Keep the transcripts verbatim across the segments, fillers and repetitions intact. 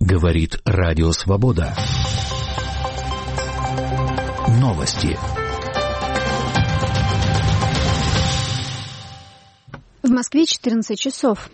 Говорит Радио Свобода. Новости. В Москве четырнадцать часов.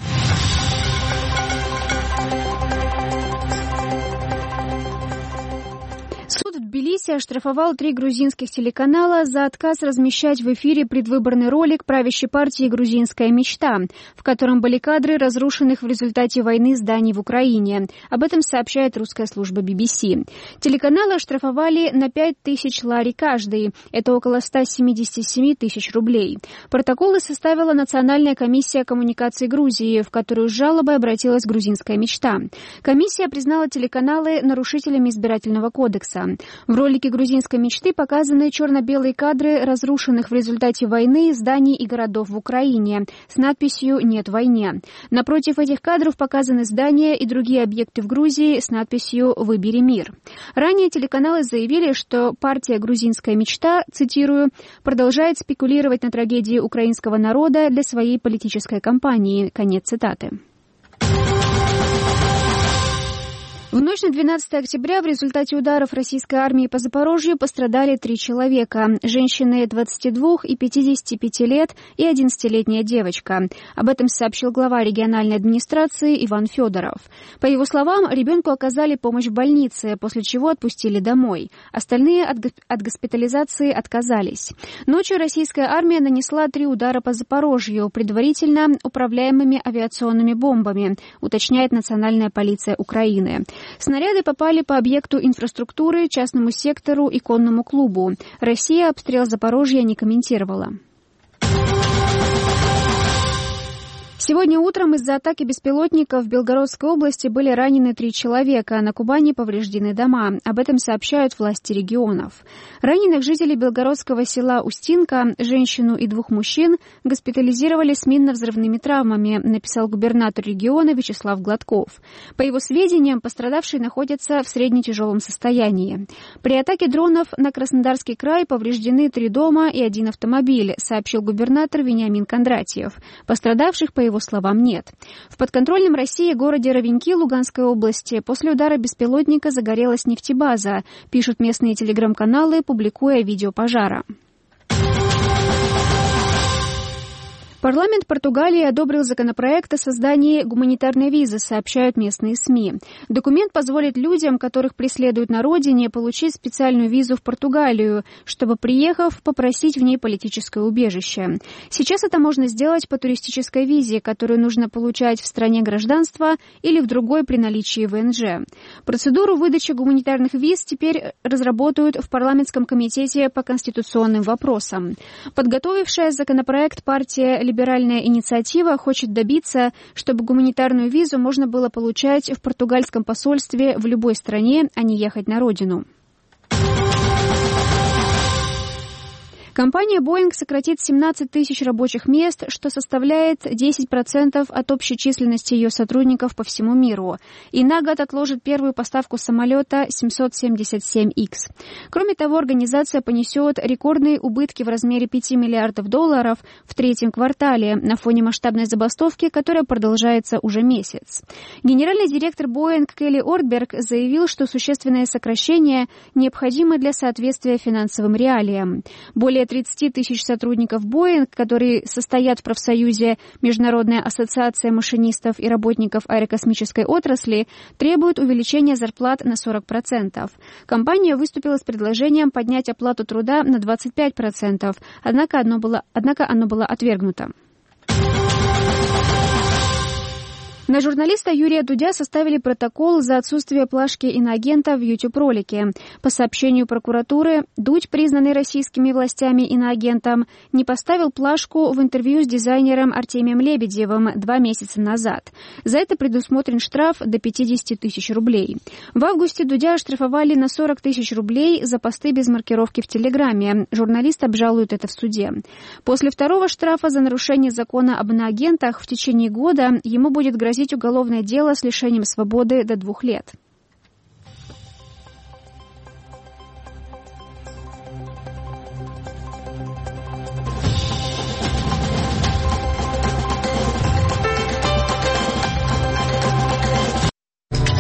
Суд в Тбилиси оштрафовал три грузинских телеканала за отказ размещать в эфире предвыборный ролик правящей партии «Грузинская мечта», в котором были кадры разрушенных в результате войны зданий в Украине. Об этом сообщает русская служба би би си. Телеканалы оштрафовали на пять тысяч лари каждый. Это около ста семидесяти семи тысяч рублей. Протоколы составила Национальная комиссия коммуникаций Грузии, в которую с жалобой обратилась «Грузинская мечта». Комиссия признала телеканалы нарушителями избирательного кодекса. В ролике «Грузинской мечты» показаны черно-белые кадры разрушенных в результате войны зданий и городов в Украине с надписью «Нет войне». Напротив этих кадров показаны здания и другие объекты в Грузии с надписью «Выбери мир». Ранее телеканалы заявили, что партия «Грузинская мечта», цитирую, «продолжает спекулировать на трагедии украинского народа для своей политической кампании». Конец цитаты. В ночь на двенадцатое октября в результате ударов российской армии по Запорожью пострадали три человека. Женщины двадцати двух и пятидесяти пяти лет и одиннадцатилетняя девочка. Об этом сообщил глава региональной администрации Иван Федоров. По его словам, ребенку оказали помощь в больнице, после чего отпустили домой. Остальные от, от госпитализации отказались. Ночью российская армия нанесла три удара по Запорожью, предварительно управляемыми авиационными бомбами, уточняет Национальная полиция Украины. Снаряды попали по объекту инфраструктуры, частному сектору и конному клубу. Россия обстрел Запорожья не комментировала. Сегодня утром из-за атаки беспилотников в Белгородской области были ранены три человека, а на Кубани повреждены дома. Об этом сообщают власти регионов. Раненых жителей белгородского села Устинка, женщину и двух мужчин, госпитализировали с минно-взрывными травмами, написал губернатор региона Вячеслав Гладков. По его сведениям, пострадавшие находятся в средне-тяжелом состоянии. При атаке дронов на Краснодарский край повреждены три дома и один автомобиль, сообщил губернатор Вениамин Кондратьев. Пострадавших, по его словам, нет. В подконтрольном России городе Ровеньки Луганской области после удара беспилотника загорелась нефтебаза, пишут местные телеграм-каналы, публикуя видео пожара. Парламент Португалии одобрил законопроект о создании гуманитарной визы, сообщают местные СМИ. Документ позволит людям, которых преследуют на родине, получить специальную визу в Португалию, чтобы, приехав, попросить в ней политическое убежище. Сейчас это можно сделать по туристической визе, которую нужно получать в стране гражданства или в другой при наличии вэ эн жэ. Процедуру выдачи гуманитарных виз теперь разработают в парламентском комитете по конституционным вопросам. Подготовившая законопроект партия «Либеральная инициатива» хочет добиться, чтобы гуманитарную визу можно было получать в португальском посольстве в любой стране, а не ехать на родину. Компания Boeing сократит семнадцать тысяч рабочих мест, что составляет десять процентов от общей численности ее сотрудников по всему миру, и на год отложит первую поставку самолета семьсот семьдесят семь икс. Кроме того, организация понесет рекордные убытки в размере пяти миллиардов долларов в третьем квартале на фоне масштабной забастовки, которая продолжается уже месяц. Генеральный директор Boeing Келли Ортберг заявил, что существенное сокращение необходимо для соответствия финансовым реалиям. Более тридцати тысяч сотрудников Boeing, которые состоят в профсоюзе Международная ассоциация машинистов и работников аэрокосмической отрасли, требуют увеличения зарплат на сорок процентов. Компания выступила с предложением поднять оплату труда на двадцать пять процентов, однако оно было, однако оно было отвергнуто. На журналиста Юрия Дудя составили протокол за отсутствие плашки иноагента в YouTube-ролике. По сообщению прокуратуры, Дудь, признанный российскими властями иноагентом, не поставил плашку в интервью с дизайнером Артемием Лебедевым два месяца назад. За это предусмотрен штраф до пятидесяти тысяч рублей. В августе Дудя оштрафовали на сорок тысяч рублей за посты без маркировки в Телеграме. Журналист обжалует это в суде. После второго штрафа за нарушение закона об иноагентах в течение года ему будет грозить уголовное дело с лишением свободы до двух лет.